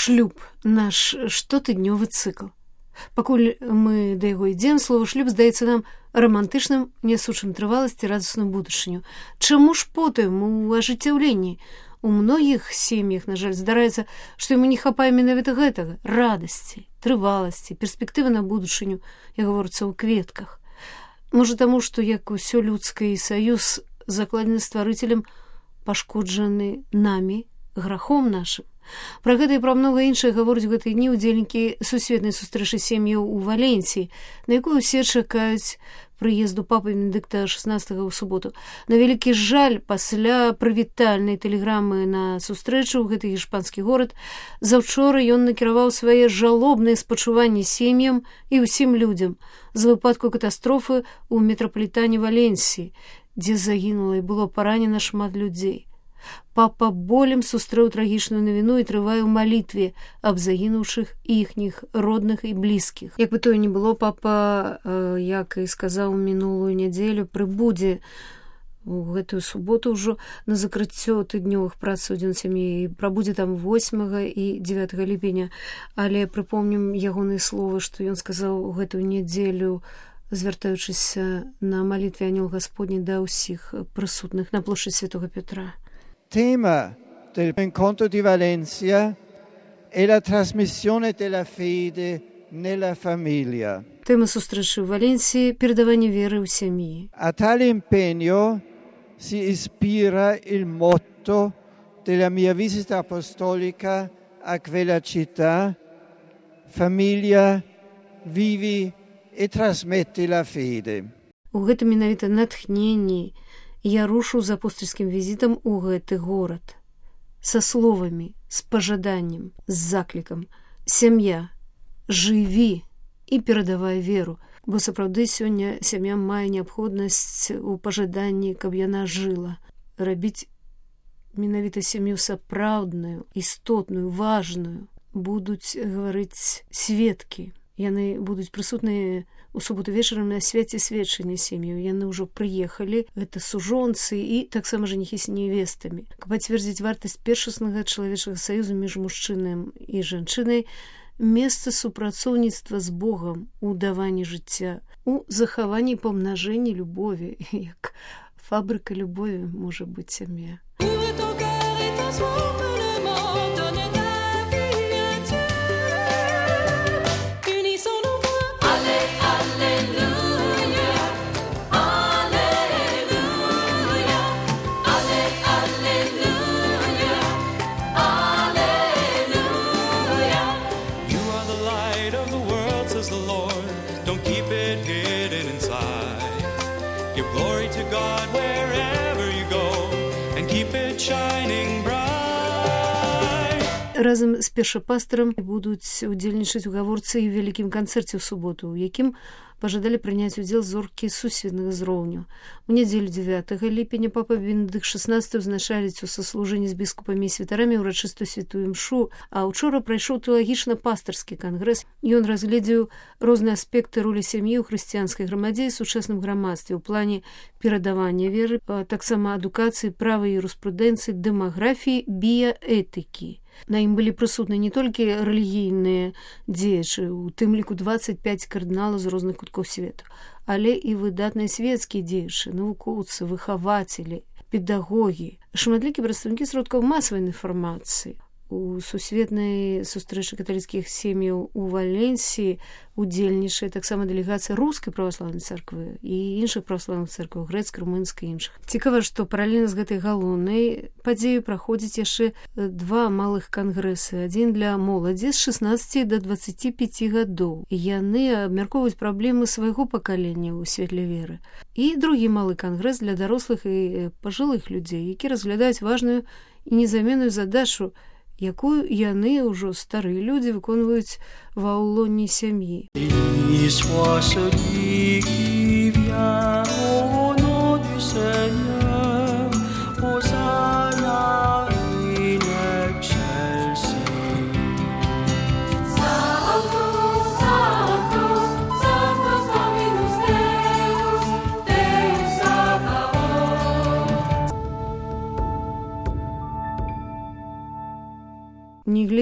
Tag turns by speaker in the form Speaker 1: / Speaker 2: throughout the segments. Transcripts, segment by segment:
Speaker 1: Шлюб наш штотыднёвы цыкл. Пакуль мы да яго ідзем, слова шлюб здаецца нам романтычным, нясучым трываласці, радасную будучыню. Чаму ж потым у ажыццяўленні? У многіх сем'ях, на жаль, здараецца, што яму не хапае менавіта гэтага, радасці, трываласці, перспектывы на будучыню, як гаворыцца ў кветках. Можа таму, што як усё людскае і саюз закладзены стварыцелем, пашкоджаны намі, грахом нашым. Пра гэта і пра многа іншае гавораць гэтай дні удзельнікі сусветнай сустрэчы сем'яў у Валенсіі, на якую усе чакаюць прыезду папы Бенедыкта XVI ў суботу. На вялікі жаль, пасля прывітальнай тэлеграмы на сустрэчу ў гэты іспанскі горад, заўчора ён накіраваў свае жалобныя спачуванні сем'ям і ўсім людзям з выпадку катастрофы ў метрапалітане Валенсіі, дзе загінула і было паранена шмат людзей. Папа болем сустрэў трагічную навіну і трывае ў малітве аб загінуўшых іхніх родных і блізкіх. Як бы тое ні было, папа, як і сказаў мінулую нядзелю, прыбудзе у гэтую суботу ўжо на закрыццё тыднёвых прац у дзён сям'і, прабудзе там 8 і 9 ліпеня. Але прыпомнім ягоныя словы, што ён сказаў у гэтую нядзелю, звяртаючыся на малітве Анёл Господні да ўсіх прысутных на плошчы Святого Петра.
Speaker 2: Tema dell'incontro di Valencia è la trasmissione della fede nella famiglia.
Speaker 1: Тема сустрэчы ў Валенсіі – перадаванне веры ў сям'і.
Speaker 2: A tale impegno si ispira il motto della mia visita apostolica a quella città: famiglia, vivi e trasmetti la fede.
Speaker 1: У гэтым менавіта натхненні я рушу з апостольскім візітам у гэты горад. Са словамі, з пажаданнем, з заклікам. Сям'я, жыві і перадавай веру. Бо сапраўды сёння сям'я мае неабходнасць у пажаданні, каб яна жыла. Рабіць менавіта сям'ю сапраўдную, істотную, важную. Будуць гаварыць сведкі. Яны будуць прысутныя у суботу вечарам на свяце сведчання сем'яў. Яны ўжо прыехалі, гэта сужонцы і таксама жаніхі з невестамі. Каб пацвердзіць вартасць першаснага чалавечага саюзу між мужчынам і жанчынай, месца супрацоўніцтва з Богам у даванні жыцця, у захаванні і памнажэнні любові, як фабрыка любові можа быць сям'я. Разам з першапастарам будуць удзельнічаць у гаворцы і вялікім канцэрце ў суботу, у якім пажадалі прыняць удзел зоркі сусветнага зроўню. У нядзелю 9 ліпеня папа Бенедыкт XVI ўзначаліць у саслужэнні з біскупамі і святарамі ўрачыстую святую імшу, а ўчора прайшоў тэалагічна-пастарскі кангрэс. Ён разгледзеў розныя аспекты ролі сям'і ў хрысціянскай грамадзе і сучасным грамадстве ў плане перадавання веры, таксама адукацыі, права юрыспрудэнцыі, дэмаграфіі, біяэтыкі. На ім былі прысутныя не толькі рэлігійныя дзеячы, у тым ліку 25 кардыналаў з розных куткоў свету, але і выдатныя свецкія дзеячы, навукоўцы, выхавацелі, педагогі, шматлікія прадстаўнікі сродкаў масавай інфармацыі. У сусветнай сустрэчы каталіцкіх сем'яў у Валенсіі удзельнічае таксама дэлегацыя рускай праваслаўнай царквы і іншых праваслаўных царкваў, грэцкай, румынскай і іншых. Цікава, што паралельна з гэтай галоўнай падзею праходзіць яшчэ 2 малых кангрэсы. Адзін для моладзі з 16 да 25 гадоў. Яны абмяркоўваюць праблемы свайго пакалення ў светле веры. І другі малы кангрэс для дарослых і пажылых людзей, які разглядаюць важную і незаменную задачу, якую яны ўжо старыя людзі выконваюць ва ўлонні сям'і.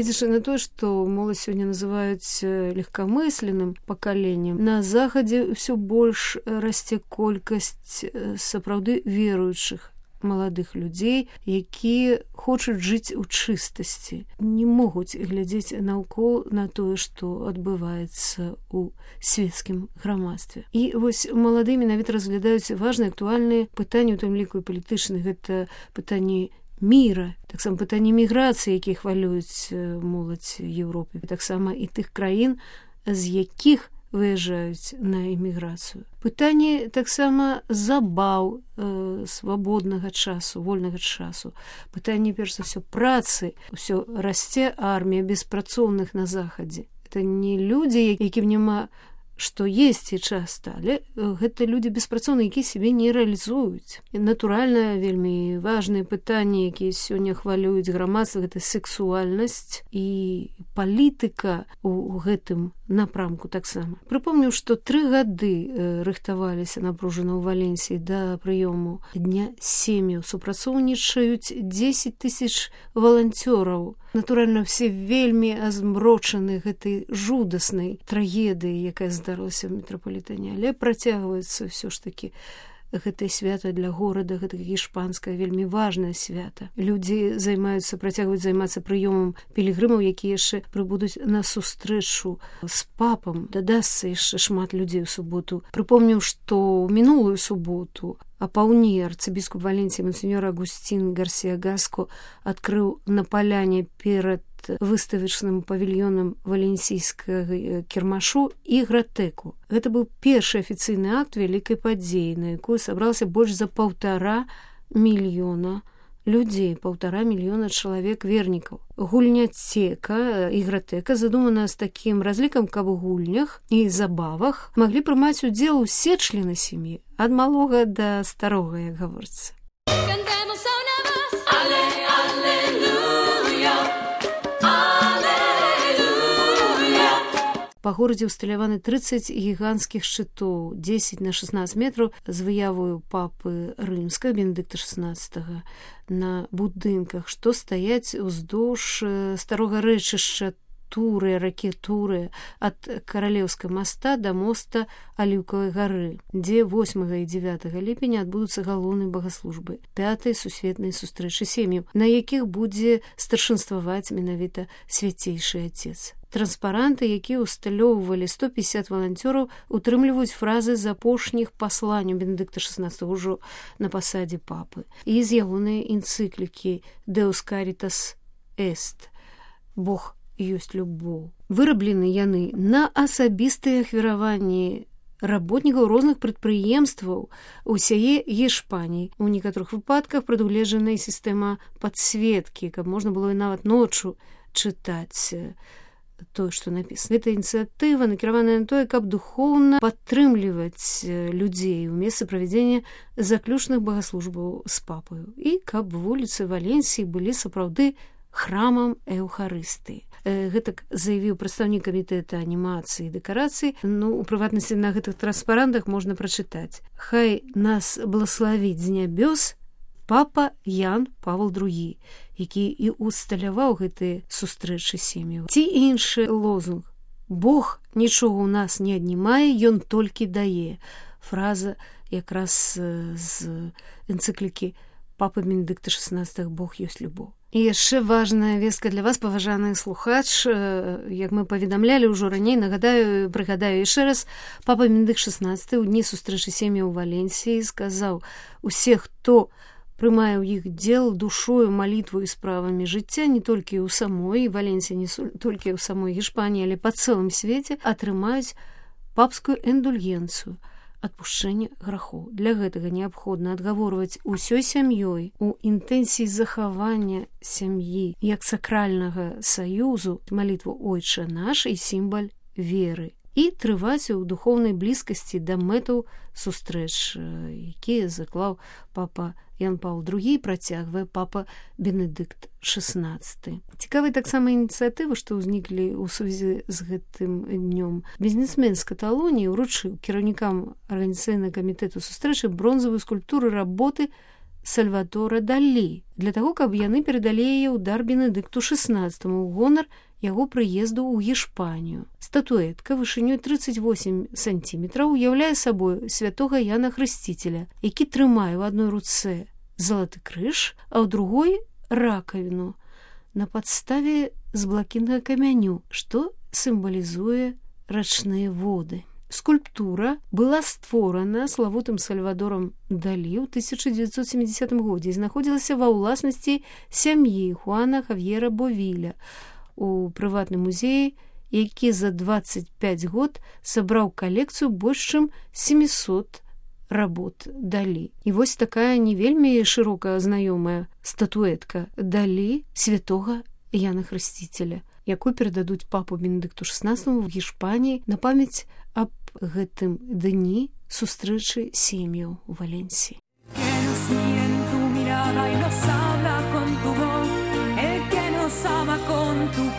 Speaker 1: Нягледзячы на тое, што моладзь сёння называюць легкамысленным пакаленнем, на захадзе ўсё больш расце колькасць сапраўды веруючых маладых людзей, якія хочуць жыць у чыстасці, не могуць глядзець наўкол на тое, што адбываецца ў свецкім грамадстве. І вось маладыя менавіта разглядаюць важныя актуальныя пытанні, у тым ліку і палітычных, гэта пытанні міра, таксама пытанні міграцыі, якія хвалююць моладзь Еўропы, таксама і тых краін, з якіх выязджаюць на эміграцыю. Пытанне таксама забаў свабоднага часу, вольнага часу. Пытанне, перш за ўсё, працы. Усё расце армія беспрацоўных на захадзе. Это не людзі, якім няма што есці часта, але гэта людзі беспрацоўныя, якія сябе не рэалізуюць. І натуральна, вельмі важныя пытанні, якія сёння хвалююць грамадства, гэта сексуальнасць і палітыка ў гэтым напрамку таксама. Прыпомню, што 3 гады рыхтаваліся напружана ў Валенсіі да прыёму Дня сем'яў. Супрацоўнічаюць 10 000 валанцёраў. Натуральна, все вельмі азмрочаны гэтай жудаснай трагедыі, якая здарылася ў метрапалітэне, але працягваецца ўсё ж такі гэтае свята для горада, гэта іспанскае, вельмі важнае свята. Людзі працягваюць займацца прыёмам пілігрымаў, якія яшчэ прыбудуць на сустрэчу з папам. Дадасца яшчэ шмат людзей у суботу. Прыпомню, што ў мінулую суботу апаўні арцыбіскуп Валенсіі монсеньор Агусцін Гарсія Гаско адкрыў на паляне перад выставачным павільёнам валенсійскага кірмашу ігратэку. Гэта быў першы афіцыйны акт вялікай падзеі, на якую сабралася больш за 1,5 мільёна людзей, 1,5 мільёна чалавек вернікаў. Гульняцека, ігратэка задумана з такім разлікам, каб у гульнях і забавах маглі прымаць удзел усе члены сям'і, ад малога да старога, як гаворыцца. Па горадзе ўсталяваны 30 гіганцкіх шчытоў, 10 на 16 метраў, з выявою папы рымскага Бенедыкта XVI на будынках, што стаяць уздоўж старога рэчышча Турыя, ракі Турыя, ад Каралеўскага моста да моста Аліўкавай гары, дзе 8 і 9 ліпеня адбудуцца галоўныя багаслужбы, 5-й сусветнай сустрэчы сем'яў, на якіх будзе старшынстваваць менавіта свяцейшы Отец. Транспаранты, якія усталёўвалі 150 валанцёраў, утрымліваюць фразы з апошніх пасланняў Бенедыкта XVI ўжо на пасадзе папы і з ягонай энцыклікі «Deus caritas est» – «Бог ёсць любоў». Выраблены яны на асабістыя ахвяраванні работнікаў розных прадпрыемстваў усяе Іспаніі. У некаторых выпадках прадугледжана сістэма падсветкі, каб можна было і нават ноччу чытаць тое, што напісана. Гэта ініцыятыва накіраваная на тое, каб духоўна падтрымліваць людзей у месцы правядзення заключных багаслужбаў з папаю і каб вуліцы Валенсіі былі сапраўды храмам эўхарыстыі. Гэтак заявіў прадстаўнік камітэта анімацыі і дэкарацыі. У прыватнасці на гэтых транспарантах можна прачытаць: «Хай нас благословіць з нябёс папа Ян Павел II», які і усталяваў гэтыя сустрэчы сем'яў. Ці іншы лозунг: «Бог нічога ў нас не аднімае, ён толькі дае». Фраза якраз з энцыклікі папы Бенедыкта XVI «Бог ёсць любоў». І яшчэ важная вестка для вас, паважаны слухач. Як мы паведамлялі ўжо раней, прыгадаю яшчэ раз, папа Бенедыкт XVI ў дні сустрэчы сем'яў у Валенсіі сказаў: «Усе, хто прымае ў іх дзел душою, малітву і справамі жыцця, не толькі ў самой Валенсіі, не толькі ў самой Іспаніі, але па цэлым свеце, атрымаюць папскую эндульгенцыю, адпушчэнне грахоў. Для гэтага неабходна адгаворваць усёй сям'ёй у інтэнсіі захавання сям'і як сакральнага саюзу малітву «Ойчэ наш» і сімбаль веры і трываць у духоўнай блізкасці да мэтаў сустрэч, якія заклаў папа Ян Павел II, працягвае папа Бенедыкт XVI. Цікавай таксама ініцыятывы, што ўзніклі ў сувязі з гэтым днём. Бізнесмен з Каталоніі ўручыў кіраўнікам арганізацыйнага камітэту сустрэчы бронзавую скульптуру работы Сальвадора Далі, для таго, каб яны перадалі яе ў дар Бенедыкту XVI у гонар яго прыезду ў Гішпанію. Статуэтка вышынёй 38 сантиметраў уяўляе сабой святога Яна Хрысціцеля, які трымае ў адной руцэ залаты крыж, а ў другой ракавіну на падставе з блакітнага камяню, што сімвалізуе рачныя воды. Скульптура была створана славутым Сальвадором Далі ў 1970 годзе і знаходзілася ва ўласнасці сям'і Хуана Хавьера Бовіля у прыватным музеі, які за 25 год сабраў калекцыю больш чым 700 работ Далі. І вось такая не вельмі шырока знаёмая статуэтка Далі святога Яна Хрысціцеля, якую перададуць папу Бенедыкту XVI в Гішпаніі на памяць аб гэтым дні сустрэчы сем'яў у Валенсіі. El que nos ama con tu